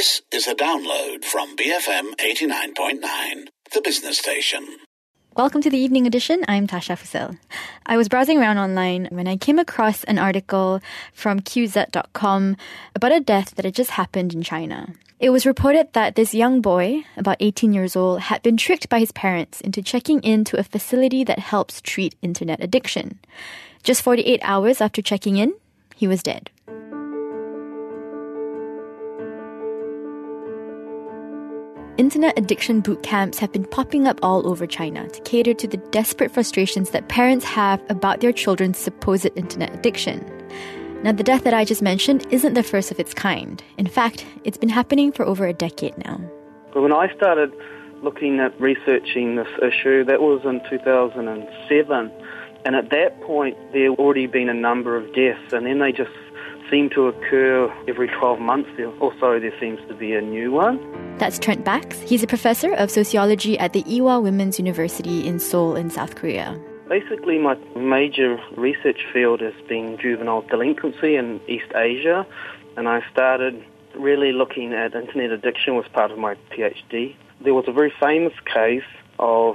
This is a download from BFM 89.9, the business station. Welcome to the evening edition. I'm Tasha Fussell. I was browsing around online when I came across an article from QZ.com about a death that had just happened in China. It was reported that this young boy, about 18 years old, had been tricked by his parents into checking into a facility that helps treat internet addiction. Just 48 hours after checking in, he was dead. Internet addiction boot camps have been popping up all over China to cater to the desperate frustrations that parents have about their children's supposed internet addiction. Now, the death that I just mentioned isn't the first of its kind. In fact, it's been happening for over a decade now. When I started looking at researching this issue, that was in 2007. And at that point, there had already been a number of deaths, and then they just seem to occur every 12 months or so. There seems to be a new one. That's Trent Bax. He's a professor of sociology at the Ewha Women's University in Seoul in South Korea. Basically, my major research field has been juvenile delinquency in East Asia, and I started really looking at internet addiction as part of my PhD. There was a very famous case of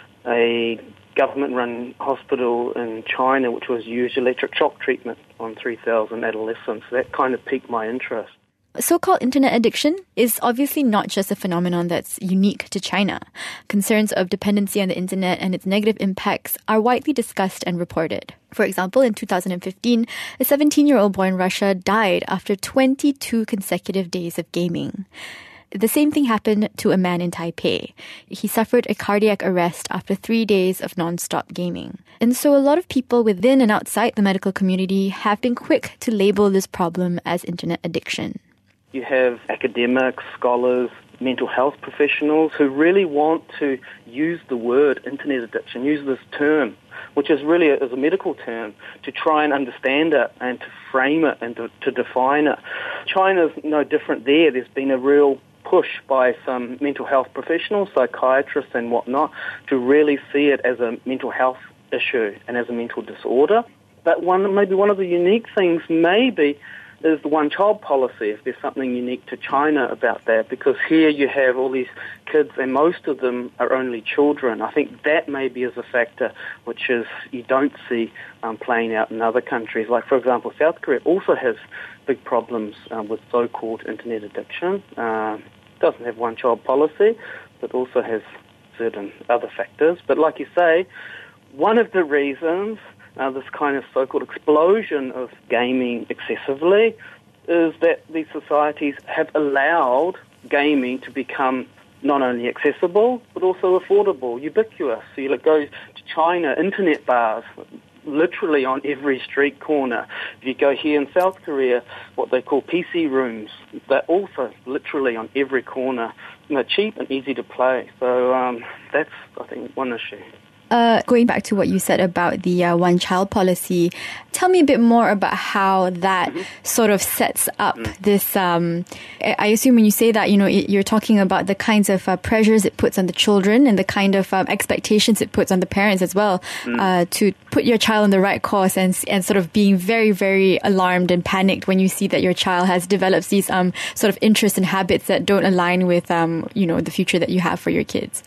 a government-run hospital in China which was used electric shock treatment on 3,000 adolescents. That kind of piqued my interest. So-called internet addiction is obviously not just a phenomenon that's unique to China. Concerns of dependency on the internet and its negative impacts are widely discussed and reported. For example, in 2015, a 17-year-old boy in Russia died after 22 consecutive days of gaming. The same thing happened to a man in Taipei. He suffered a cardiac arrest after 3 days of non-stop gaming. And so a lot of people within and outside the medical community have been quick to label this problem as internet addiction. You have academics, scholars, mental health professionals who really want to use the word internet addiction, use this term, which is really a medical term, to try and understand it and to frame it and to define it. China's no different there. There's been a real push by some mental health professionals, psychiatrists and whatnot, to really see it as a mental health issue and as a mental disorder. But maybe one of the unique things maybe is the one-child policy, if there's something unique to China about that, because here you have all these kids and most of them are only children. I think that maybe is a factor which is you don't see playing out in other countries. Like, for example, South Korea also has big problems with so-called internet addiction. Doesn't have one-child policy, but also has certain other factors. But like you say, one of the reasons this kind of so-called explosion of gaming excessively is that these societies have allowed gaming to become not only accessible, but also affordable, ubiquitous. So you go to China, internet bars, literally on every street corner. If you go here in South Korea, what they call PC rooms, they're also literally on every corner. Cheap and easy to play. So that's, I think, one issue. Going back to what you said about the one-child policy, tell me a bit more about how that sort of sets up this. I assume when you say that, you're talking about the kinds of pressures it puts on the children and the kind of expectations it puts on the parents as well to put your child on the right course and sort of being very, very alarmed and panicked when you see that your child has developed these sort of interests and habits that don't align with the future that you have for your kids.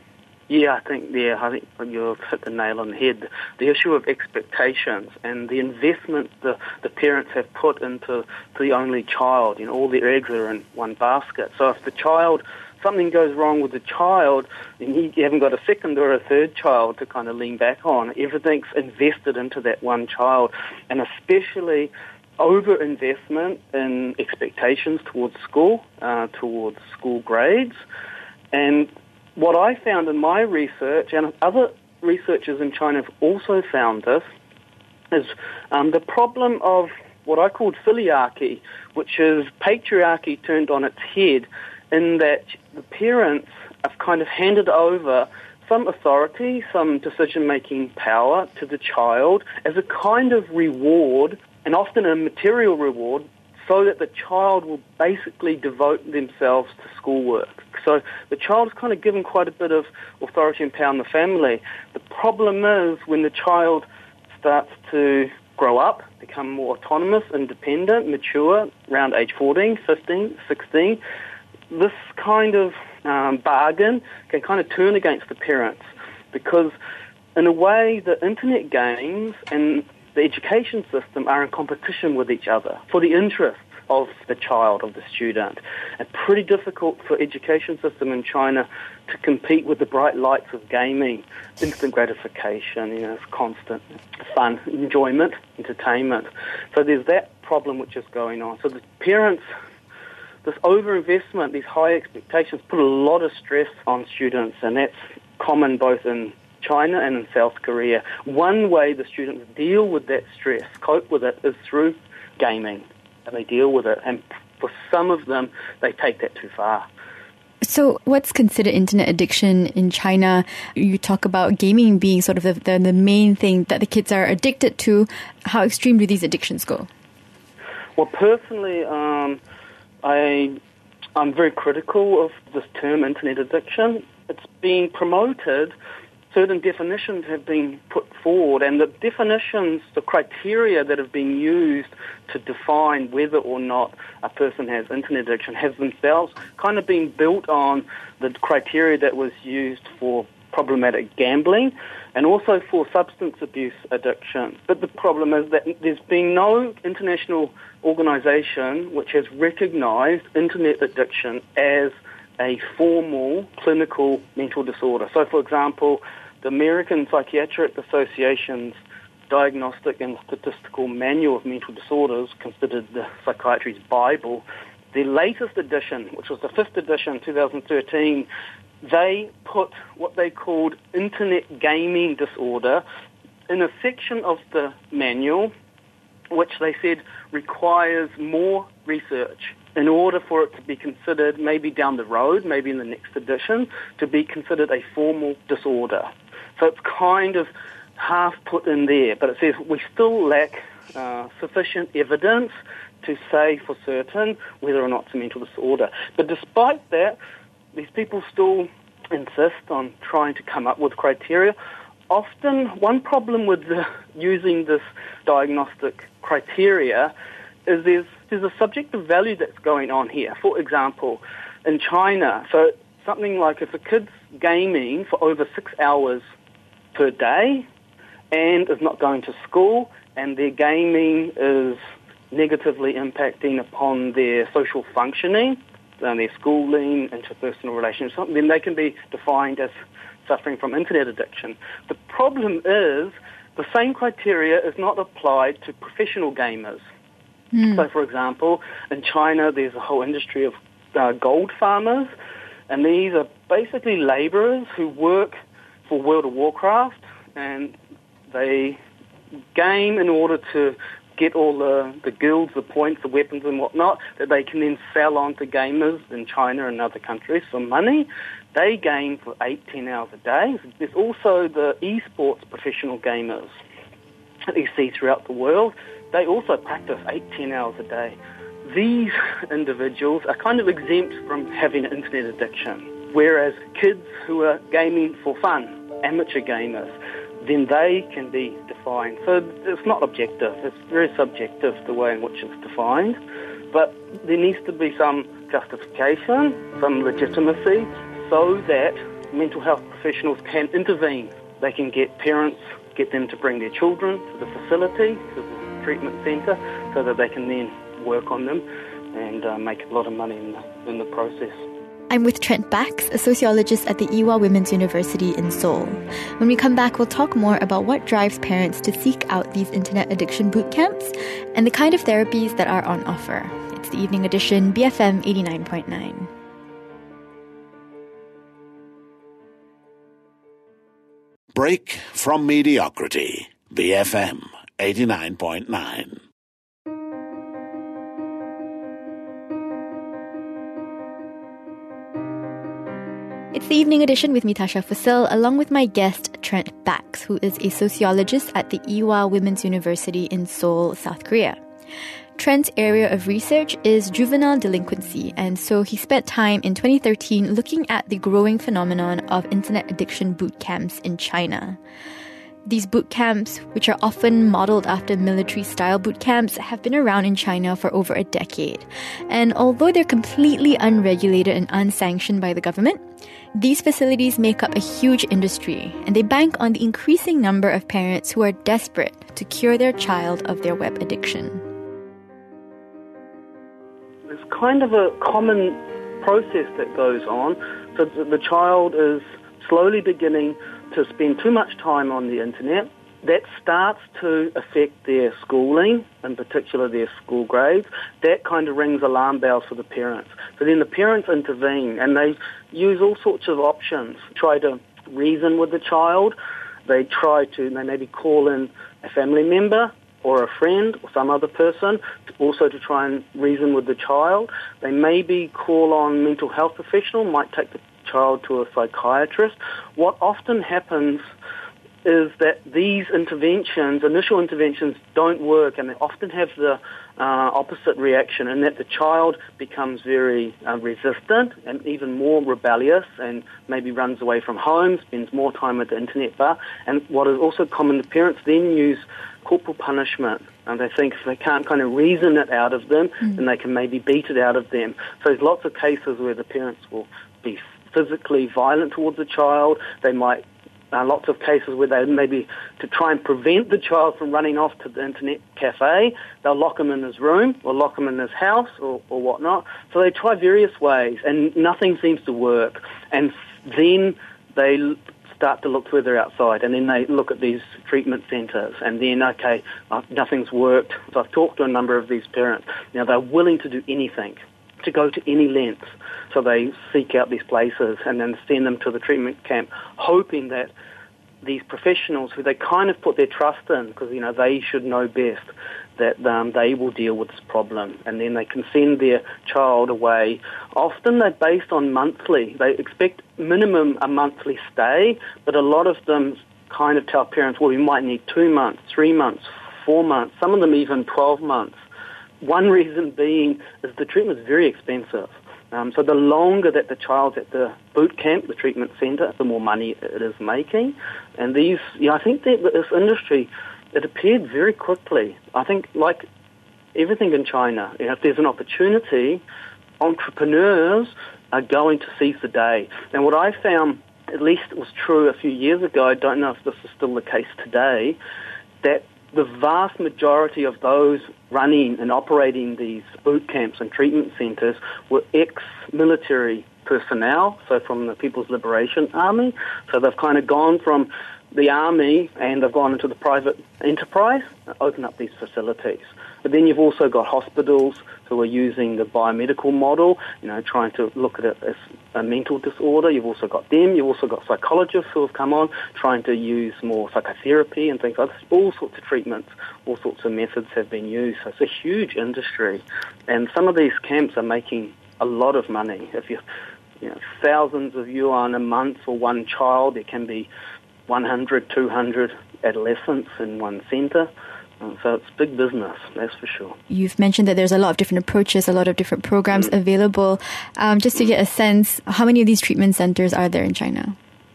I think you've hit the nail on the head. The issue of expectations and the investment the parents have put into the only child. All their eggs are in one basket. So if something goes wrong with the child, then you haven't got a second or a third child to kind of lean back on. Everything's invested into that one child, and especially over-investment in expectations towards school grades. And what I found in my research, and other researchers in China have also found this, is the problem of what I called filiarchy, which is patriarchy turned on its head, in that the parents have kind of handed over some authority, some decision-making power to the child as a kind of reward, and often a material reward, so that the child will basically devote themselves to schoolwork. So the child is kind of given quite a bit of authority and power in the family. The problem is when the child starts to grow up, become more autonomous, independent, mature, around age 14, 15, 16, this kind of bargain can kind of turn against the parents because, in a way, the internet games and the education system are in competition with each other for the interests of the child, of the student. It's pretty difficult for education system in China to compete with the bright lights of gaming, instant gratification, it's constant fun, enjoyment, entertainment. So there's that problem which is going on. So the parents, this overinvestment, these high expectations put a lot of stress on students, and that's common both in China and in South Korea. One way the students deal with that stress, cope with it, is through gaming. And they deal with it. And for some of them, they take that too far. So what's considered internet addiction in China? You talk about gaming being sort of the main thing that the kids are addicted to. How extreme do these addictions go? Well, personally, I'm very critical of this term, internet addiction. It's being promoted. Certain definitions have been put forward, and the definitions, the criteria that have been used to define whether or not a person has internet addiction have themselves kind of been built on the criteria that was used for problematic gambling and also for substance abuse addiction. But the problem is that there's been no international organisation which has recognised internet addiction as a formal clinical mental disorder. So, for example, the American Psychiatric Association's Diagnostic and Statistical Manual of Mental Disorders, considered the psychiatry's Bible, their latest edition, which was the 5th edition, 2013, they put what they called internet gaming disorder in a section of the manual which they said requires more research in order for it to be considered, maybe down the road, maybe in the next edition, to be considered a formal disorder. So it's kind of half put in there, but it says we still lack sufficient evidence to say for certain whether or not it's a mental disorder. But despite that, these people still insist on trying to come up with criteria. Often, one problem with using this diagnostic criteria is there's a subjective value that's going on here. For example, in China, so something like if a kid's gaming for over 6 hours per day and is not going to school and their gaming is negatively impacting upon their social functioning, their schooling, interpersonal relationships, then they can be defined as suffering from internet addiction. The problem is the same criteria is not applied to professional gamers. So, for example, in China, there's a whole industry of gold farmers, and these are basically laborers who work for World of Warcraft, and they game in order to get all the guilds, the points, the weapons and whatnot, that they can then sell on to gamers in China and other countries for money. They game for 8-10 hours a day. There's also the esports professional gamers that you see throughout the world. They also practice 8-10 hours a day. These individuals are kind of exempt from having an internet addiction, whereas kids who are gaming for fun, amateur gamers, then they can be defined. So it's not objective. It's very subjective, the way in which it's defined. But there needs to be some justification, some legitimacy, so that mental health professionals can intervene. They can get parents, get them to bring their children to the facility, to the treatment centre, so that they can then work on them and make a lot of money in the process. I'm with Trent Bax, a sociologist at the Ewha Women's University in Seoul. When we come back, we'll talk more about what drives parents to seek out these internet addiction boot camps and the kind of therapies that are on offer. It's the Evening Edition, BFM 89.9. Break from mediocrity. BFM 89.9. It's the Evening Edition with me, Tasha Fusil, along with my guest, Trent Bax, who is a sociologist at the Ewha Women's University in Seoul, South Korea. Trent's area of research is juvenile delinquency, and so he spent time in 2013 looking at the growing phenomenon of internet addiction boot camps in China. These boot camps, which are often modeled after military-style boot camps, have been around in China for over a decade. And although they're completely unregulated and unsanctioned by the government, these facilities make up a huge industry, and they bank on the increasing number of parents who are desperate to cure their child of their web addiction. There's kind of a common process that goes on. So the child is slowly beginning to spend too much time on the internet. That starts to affect their schooling, in particular their school grades. That kind of rings alarm bells for the parents. So then the parents intervene and they use all sorts of options, try to reason with the child. They maybe call in a family member or a friend or some other person also to try and reason with the child. They maybe call on mental health professional, might take the child to a psychiatrist. What often happens is that these initial interventions, don't work, and they often have the opposite reaction, in that the child becomes very resistant and even more rebellious and maybe runs away from home, spends more time at the internet bar. And what is also common, the parents then use corporal punishment, and they think if they can't kind of reason it out of them, then they can maybe beat it out of them. So there's lots of cases where the parents will be physically violent towards the child. They might lots of cases where they maybe, to try and prevent the child from running off to the internet cafe, they'll lock him in his room or lock him in his house or whatnot. So they try various ways and nothing seems to work. And then they start to look further outside, and then they look at these treatment centres, and then, okay, nothing's worked. So I've talked to a number of these parents. Now, they're willing to do anything, to go to any lengths. So they seek out these places and then send them to the treatment camp, hoping that these professionals who they kind of put their trust in, because, you know, they should know best, that they will deal with this problem, and then they can send their child away. Often they're based on monthly. They expect minimum a monthly stay, but a lot of them kind of tell parents, well, we might need 2 months, 3 months, 4 months, some of them even 12 months. One reason being is the treatment is very expensive. So the longer that the child's at the boot camp, the treatment centre, the more money it is making. And these, I think that this industry, it appeared very quickly. I think, like everything in China, if there's an opportunity, entrepreneurs are going to seize the day. And what I found, at least it was true a few years ago, I don't know if this is still the case today, that the vast majority of those running and operating these boot camps and treatment centres were ex-military personnel, so from the People's Liberation Army. So they've kind of gone from the army and they've gone into the private enterprise, open up these facilities. But then you've also got hospitals who are using the biomedical model, trying to look at it as a mental disorder. You've also got them. You've also got psychologists who have come on trying to use more psychotherapy and things like this. All sorts of treatments, all sorts of methods have been used. So it's a huge industry. And some of these camps are making a lot of money. If thousands of yuan a month for one child, there can be 100, 200 adolescents in one centre. So it's big business, that's for sure. You've mentioned that there's a lot of different approaches, a lot of different programs available. Just to get a sense, how many of these treatment centres are there in China?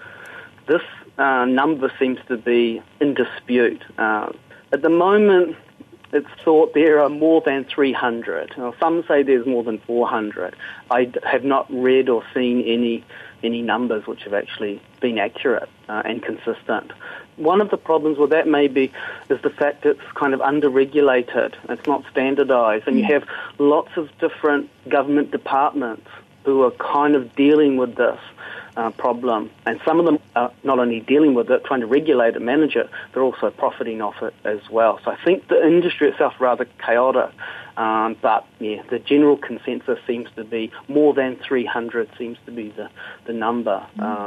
This number seems to be in dispute. At the moment, it's thought there are more than 300. Some say there's more than 400. I have not read or seen any numbers which have actually been accurate and consistent. One of the problems with that maybe is the fact it's kind of under-regulated. It's not standardised, and you have lots of different government departments who are kind of dealing with this problem. And some of them are not only dealing with it, trying to regulate it, manage it, they're also profiting off it as well. So I think the industry itself is rather chaotic. But the general consensus seems to be more than 300 seems to be the number.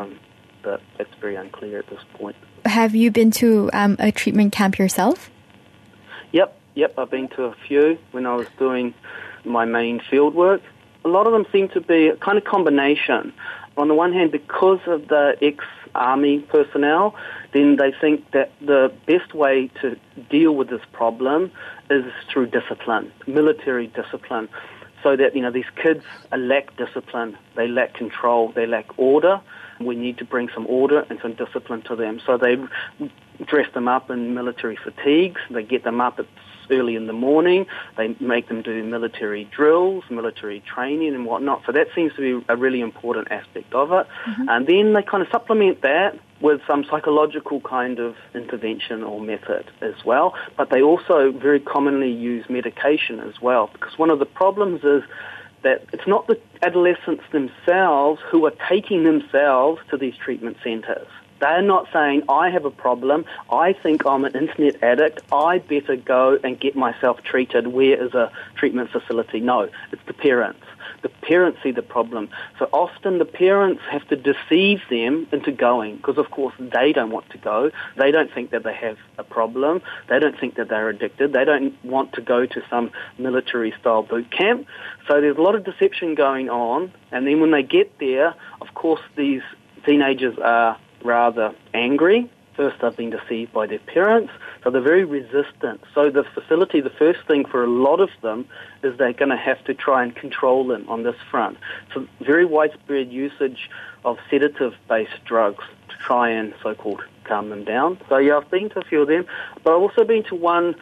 But it's very unclear at this point. Have you been to a treatment camp yourself? Yep, I've been to a few when I was doing my main field work. A lot of them seem to be a kind of combination. On the one hand, because of the ex-army personnel, then they think that the best way to deal with this problem is through discipline, military discipline, so that, these kids lack discipline, they lack control, they lack order. We need to bring some order and some discipline to them. So they dress them up in military fatigues. They get them up early in the morning. They make them do military drills, military training and whatnot. So that seems to be a really important aspect of it. Mm-hmm. And then they kind of supplement that with some psychological kind of intervention or method as well. But they also very commonly use medication as well, because one of the problems is that it's not the adolescents themselves who are taking themselves to these treatment centres. They're not saying, I have a problem, I think I'm an internet addict, I better go and get myself treated. Where is a treatment facility? No, it's the parents. The parents see the problem. So often the parents have to deceive them into going, because of course they don't want to go. They don't think that they have a problem. They don't think that they're addicted. They don't want to go to some military-style boot camp. So there's a lot of deception going on. And then when they get there, of course these teenagers are rather angry. First, they've been deceived by their parents, so they're very resistant. So the facility, the first thing for a lot of them is they're going to have to try and control them on this front. So very widespread usage of sedative-based drugs to try and so-called calm them down. So yeah, I've been to a few of them, but I've also been to one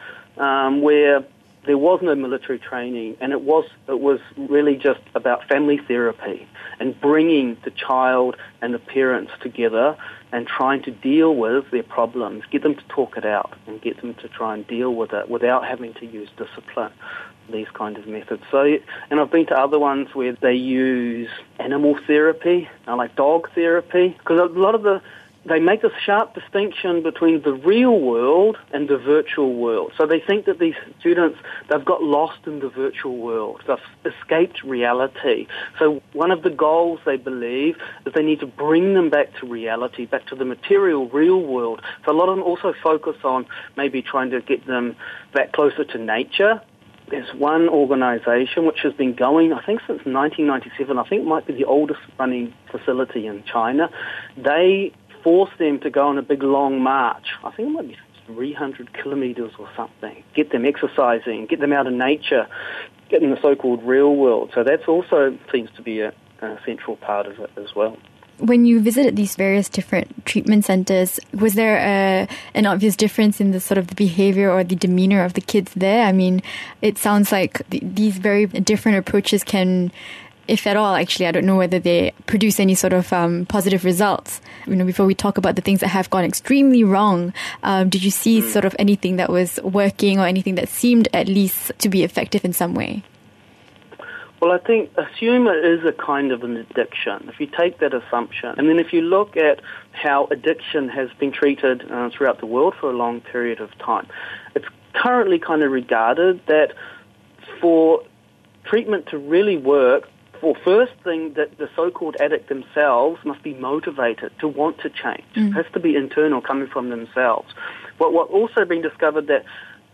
where there was no military training, and it was really just about family therapy and bringing the child and the parents together and trying to deal with their problems, get them to talk it out and get them to try and deal with it without having to use discipline, these kind of methods. So, and I've been to other ones where they use animal therapy, like dog therapy, because a lot of they make this sharp distinction between the real world and the virtual world. So they think that these students, they've got lost in the virtual world. They've escaped reality. So one of the goals, they believe, is they need to bring them back to reality, back to the material, real world. So a lot of them also focus on maybe trying to get them back closer to nature. There's one organisation which has been going, I think, since 1997. I think it might be the oldest running facility in China. They force them to go on a big long march. I think it might be 300 kilometres or something. Get them exercising, get them out in nature, get in the so-called real world. So that's also seems to be a central part of it as well. When you visited these various different treatment centres, was there an obvious difference in the sort of the behaviour or the demeanour of the kids there? I mean, it sounds like these very different approaches can, if at all, actually, I don't know whether they produce any sort of positive results. You know, before we talk about the things that have gone extremely wrong, did you see sort of anything that was working or anything that seemed at least to be effective in some way? Well, I think assume it is a kind of an addiction. If you take that assumption, and then if you look at how addiction has been treated throughout the world for a long period of time, it's currently kind of regarded that for treatment to really work, well, first thing, that the so-called addict themselves must be motivated to want to change. It has to be internal, coming from themselves. But what also been discovered that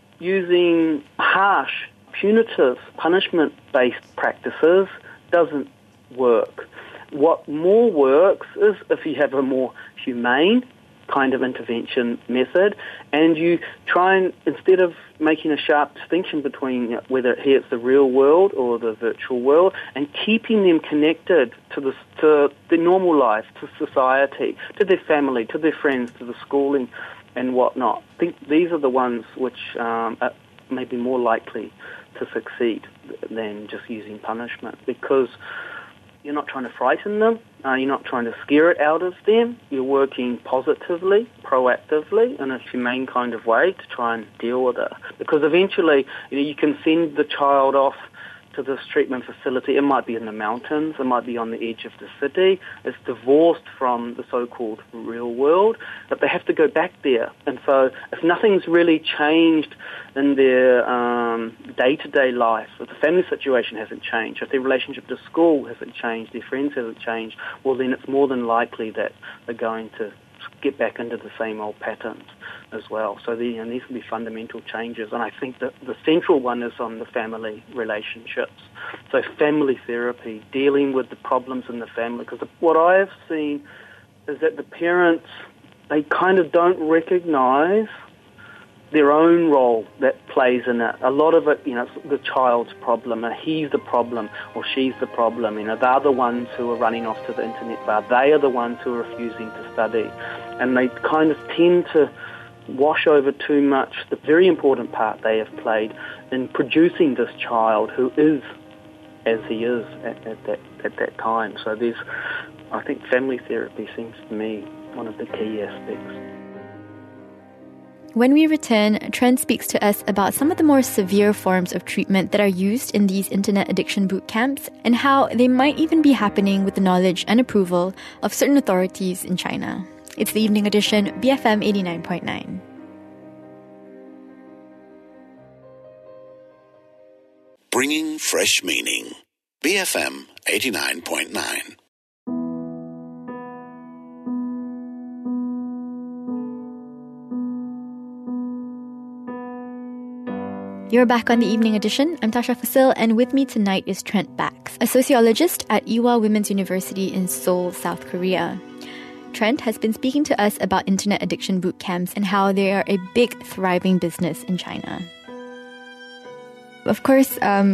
using harsh, punitive, punishment-based practices doesn't work. What more works is if you have a more humane kind of intervention method, and you try and, instead of making a sharp distinction between whether here it's the real world or the virtual world, and keeping them connected to their normal life, to society, to their family, to their friends, to the schooling and whatnot. I think these are the ones which are maybe more likely to succeed than just using punishment, because you're not trying to frighten them, you're not trying to scare it out of them, you're working positively, proactively, in a humane kind of way to try and deal with it. Because eventually, you can send the child off to this treatment facility. It might be in the mountains, it might be on the edge of the city. It's divorced from the so-called real world, but they have to go back there. And so if nothing's really changed in their day-to-day life, if the family situation hasn't changed, if their relationship to school hasn't changed, their friends haven't changed, well, then it's more than likely that they're going to get back into the same old patterns as well. So these can be fundamental changes, and I think that the central one is on the family relationships. So family therapy, dealing with the problems in the family, because what I have seen is that the parents, they kind of don't recognise their own role that plays in it. A lot of it, it's the child's problem, and he's the problem or she's the problem. They're the ones who are running off to the internet bar. They are the ones who are refusing to study. And they kind of tend to wash over too much the very important part they have played in producing this child who is as he is at that time. So I think family therapy seems to me one of the key aspects. When we return, Trent speaks to us about some of the more severe forms of treatment that are used in these internet addiction boot camps and how they might even be happening with the knowledge and approval of certain authorities in China. It's the Evening Edition, BFM 89.9. Bringing fresh meaning. BFM 89.9. You're back on the Evening Edition. I'm Tasha Fasil, and with me tonight is Trent Bax, a sociologist at Ewha Women's University in Seoul, South Korea. Trent has been speaking to us about internet addiction boot camps and how they are a big, thriving business in China. Of course,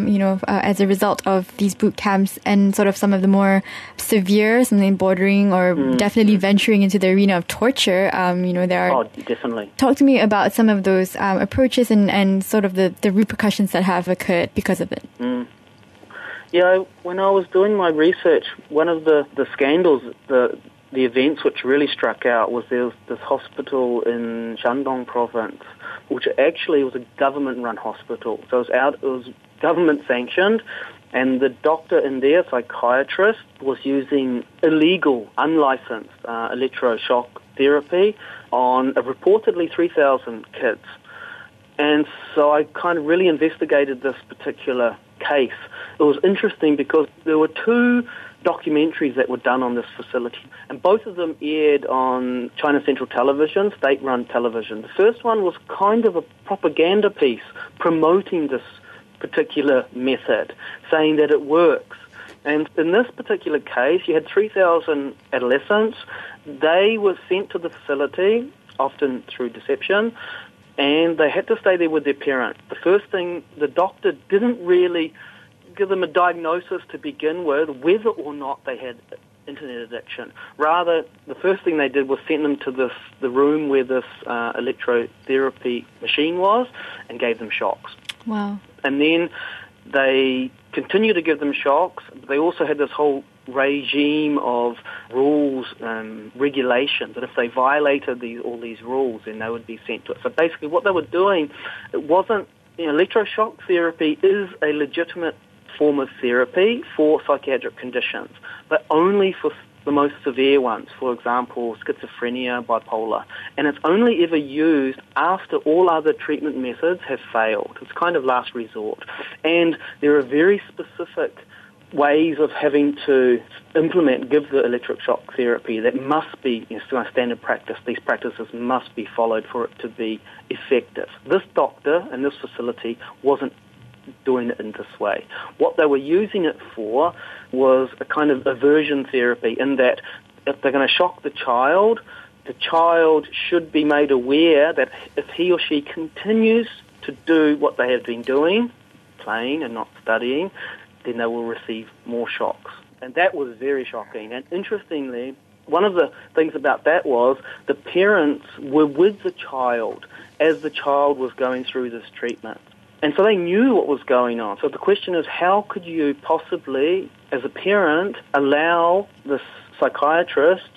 as a result of these boot camps and sort of some of the more severe, something bordering or definitely venturing into the arena of torture, there are... Oh, definitely. Talk to me about some of those approaches and sort of the repercussions that have occurred because of it. Yeah, when I was doing my research, one of the scandals, the events which really struck out was there was this hospital in Shandong province, which actually was a government-run hospital. So it was government-sanctioned, and the doctor in there, psychiatrist, was using illegal, unlicensed electroshock therapy on reportedly 3,000 kids. And so I kind of really investigated this particular case. It was interesting because there were two documentaries that were done on this facility, and both of them aired on China Central Television, state-run television. The first one was kind of a propaganda piece promoting this particular method, saying that it works. And in this particular case, you had 3,000 adolescents. They were sent to the facility, often through deception, and they had to stay there with their parents. The first thing, the doctor didn't really give them a diagnosis to begin with, whether or not they had internet addiction. Rather, the first thing they did was send them to the room where this electrotherapy machine was and gave them shocks. Wow. And then they continued to give them shocks. They also had this whole regime of rules and regulations that if they violated all these rules, then they would be sent to it. So basically what they were doing, it wasn't, electroshock therapy is a legitimate form of therapy for psychiatric conditions, but only for the most severe ones, for example, schizophrenia, bipolar. And it's only ever used after all other treatment methods have failed. It's kind of last resort. And there are very specific ways of having to give the electric shock therapy that must be standard practice. These practices must be followed for it to be effective. This doctor in this facility wasn't doing it in this way. What they were using it for was a kind of aversion therapy, in that if they're going to shock the child should be made aware that if he or she continues to do what they have been doing, playing and not studying, then they will receive more shocks. And that was very shocking. And interestingly, one of the things about that was the parents were with the child as the child was going through this treatment. And so they knew what was going on. So the question is, how could you possibly, as a parent, allow the psychiatrists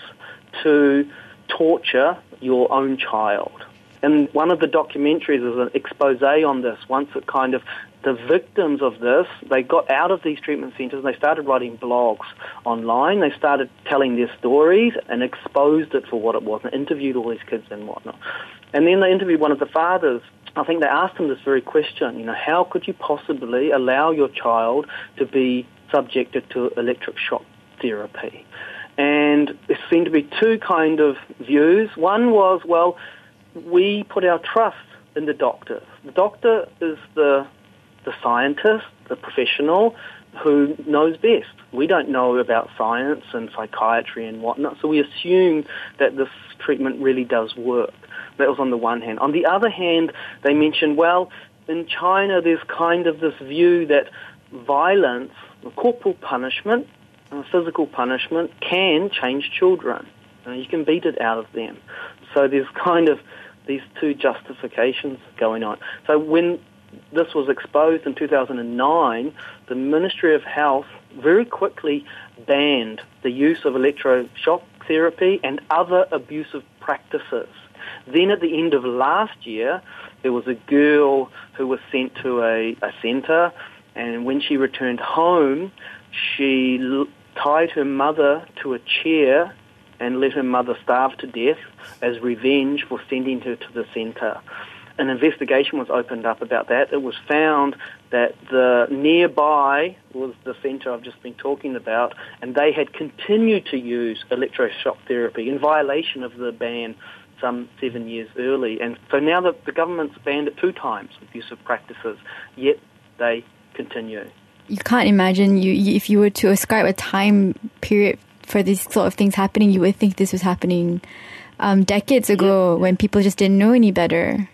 to torture your own child? And one of the documentaries is an expose on this. Once it kind of, the victims of this, they got out of these treatment centres and they started writing blogs online. They started telling their stories and exposed it for what it was and interviewed all these kids and whatnot. And then they interviewed one of the fathers. I think they asked him this very question, how could you possibly allow your child to be subjected to electric shock therapy? And there seemed to be two kind of views. One was, well, we put our trust in the doctor. The doctor is the scientist, the professional who knows best. We don't know about science and psychiatry and whatnot, so we assume that this treatment really does work. That was on the one hand. On the other hand, they mentioned, well, in China there's kind of this view that violence, corporal punishment, physical punishment can change children. You can beat it out of them. So there's these two justifications going on. So when this was exposed in 2009, the Ministry of Health very quickly banned the use of electroshock therapy and other abusive practices. Then at the end of last year, there was a girl who was sent to a centre, and when she returned home, she tied her mother to a chair and let her mother starve to death as revenge for sending her to the centre. An investigation was opened up about that. It was found that the nearby was the centre I've just been talking about, and they had continued to use electroshock therapy in violation of the ban some 7 years early. And so now the government's banned it 2 times, abusive practices, yet they continue. You can't imagine, if you were to ascribe a time period for these sort of things happening, you would think this was happening decades ago when people just didn't know any better.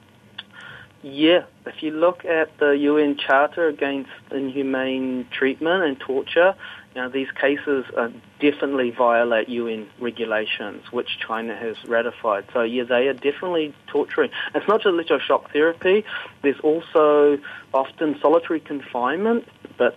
Yeah, if you look at the UN Charter Against Inhumane Treatment and Torture, these cases definitely violate UN regulations, which China has ratified. So, yeah, they are definitely torturing. It's not just electroshock therapy. There's also often solitary confinement, but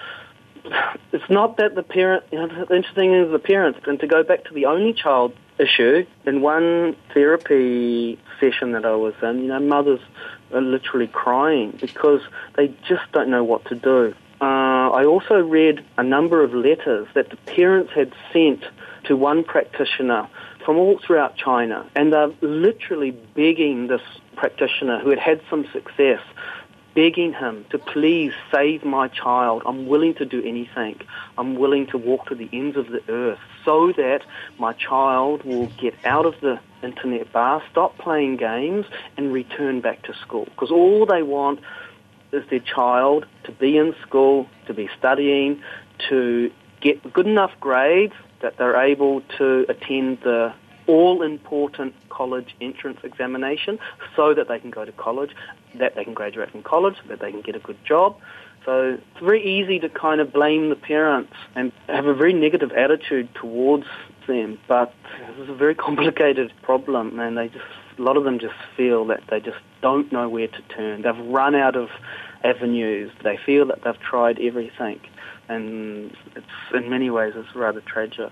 it's not that the parent... the interesting thing is the parents, and to go back to the only child issue, in one therapy session that I was in, mothers are literally crying because they just don't know what to do. I also read a number of letters that the parents had sent to one practitioner from all throughout China, and they're literally begging this practitioner who had had some success, begging him to please save my child. I'm willing to do anything. I'm willing to walk to the ends of the earth so that my child will get out of the internet bar, stop playing games, and return back to school. Because all they want is their child to be in school, to be studying, to get good enough grades that they're able to attend the all-important college entrance examination so that they can go to college, that they can graduate from college, that they can get a good job. So it's very easy to kind of blame the parents and have a very negative attitude towards them, but this is a very complicated problem, and a lot of them just feel that they just don't know where to turn. They've run out of avenues. They feel that they've tried everything, and it's in many ways it's rather tragic.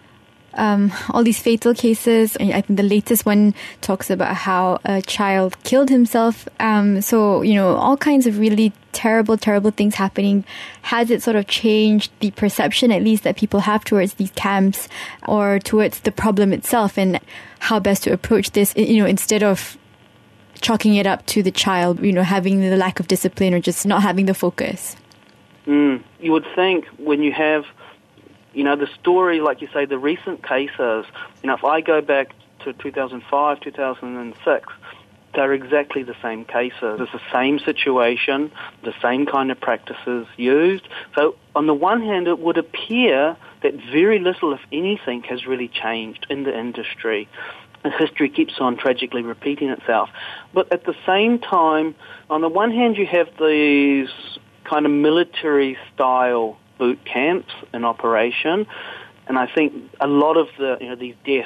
All these fatal cases. I think the latest one talks about how a child killed himself. So, all kinds of really terrible, terrible things happening. Has it sort of changed the perception, at least, that people have towards these camps or towards the problem itself, and how best to approach this, instead of chalking it up to the child, having the lack of discipline or just not having the focus? You would think when you have the story, like you say, the recent cases, if I go back to 2005, 2006, they're exactly the same cases. It's the same situation, the same kind of practices used. So on the one hand, it would appear that very little, if anything, has really changed in the industry. And history keeps on tragically repeating itself. But at the same time, on the one hand, you have these kind of military-style boot camps in operation, and I think a lot of these deaths,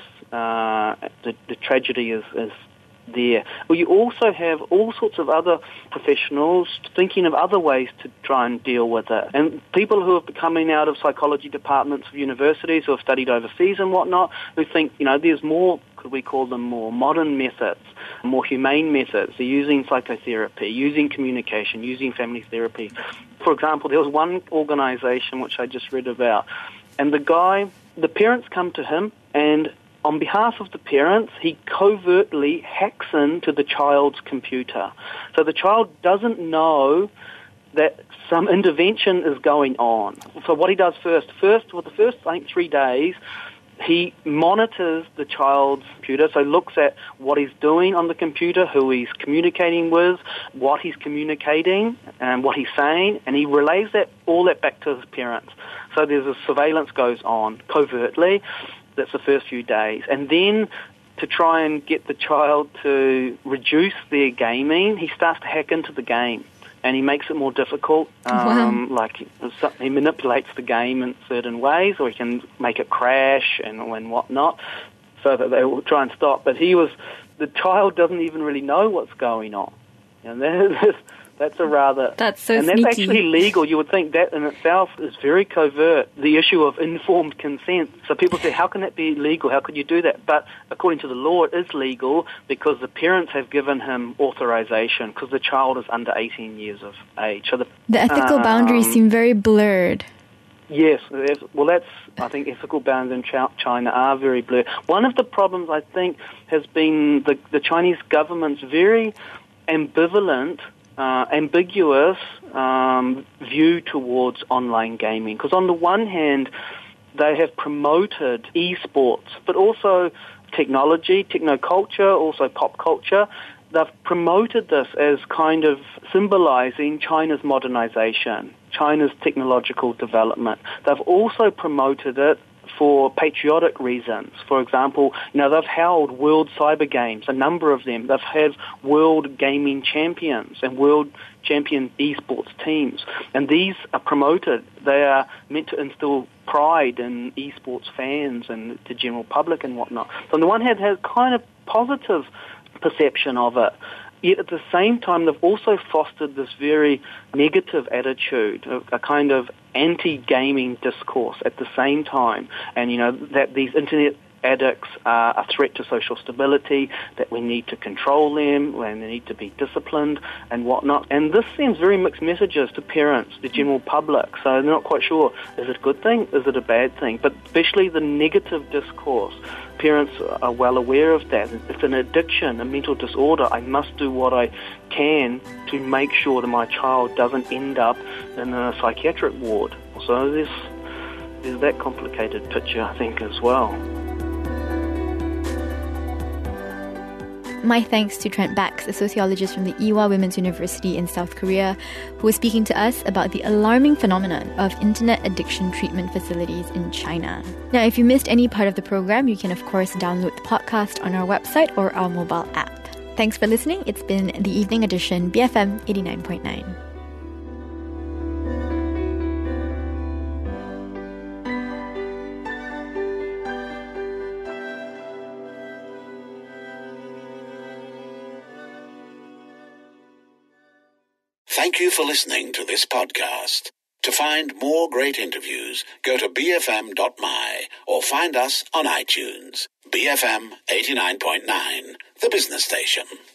the tragedy is there. Well, you also have all sorts of other professionals thinking of other ways to try and deal with it, and people who are coming out of psychology departments of universities who have studied overseas and whatnot, who think there's more, could we call them more modern methods, more humane methods. They're using psychotherapy, using communication, using family therapy. For example, there was one organisation which I just read about, and the parents come to him, and on behalf of the parents, he covertly hacks into the child's computer. So the child doesn't know that some intervention is going on. So what he does first, for the first, I think, 3 days, he monitors the child's computer, so looks at what he's doing on the computer, who he's communicating with, what he's communicating, and what he's saying, and he relays all that back to his parents. So there's a surveillance goes on covertly. That's the first few days. And then to try and get the child to reduce their gaming, he starts to hack into the game. And he makes it more difficult, like he manipulates the game in certain ways, or he can make it crash and whatnot, so that they will try and stop. But he was the child doesn't even really know what's going on. And that's a rather... That's so and sneaky. that's actually legal. You would think that in itself is very covert, the issue of informed consent. So people say, how can that be legal? How could you do that? But according to the law, it is legal because the parents have given him authorization because the child is under 18 years of age. So the ethical boundaries seem very blurred. Yes. Well, I think ethical boundaries in China are very blurred. One of the problems, I think, has been the Chinese government's very ambivalent, ambiguous view towards online gaming. Because on the one hand, they have promoted esports, but also technology, technoculture, also pop culture. They've promoted this as kind of symbolizing China's modernization, China's technological development. They've also promoted it for patriotic reasons. For example, they've held World Cyber Games, a number of them. They've had World Gaming Champions and World Champion esports teams. And these are promoted. They are meant to instill pride in esports fans and the general public and whatnot. So on the one hand, it has kind of positive perception of it. Yet at the same time, they've also fostered this very negative attitude, a kind of anti-gaming discourse at the same time. And, that these internet addicts are a threat to social stability, that we need to control them, and they need to be disciplined and whatnot. And this sends very mixed messages to parents, the general public. So they're not quite sure, is it a good thing? Is it a bad thing? But especially the negative discourse. Parents are well aware of that. It's an addiction, a mental disorder. I must do what I can to make sure that my child doesn't end up in a psychiatric ward. So there's that complicated picture, I think, as well. My thanks to Trent Bax, a sociologist from the Ewha Women's University in South Korea, who was speaking to us about the alarming phenomenon of internet addiction treatment facilities in China. Now, if you missed any part of the program, you can, of course, download the podcast on our website or our mobile app. Thanks for listening. It's been the Evening Edition, BFM 89.9. Thank you for listening to this podcast. To find more great interviews, go to bfm.my or find us on iTunes. BFM 89.9, the business station.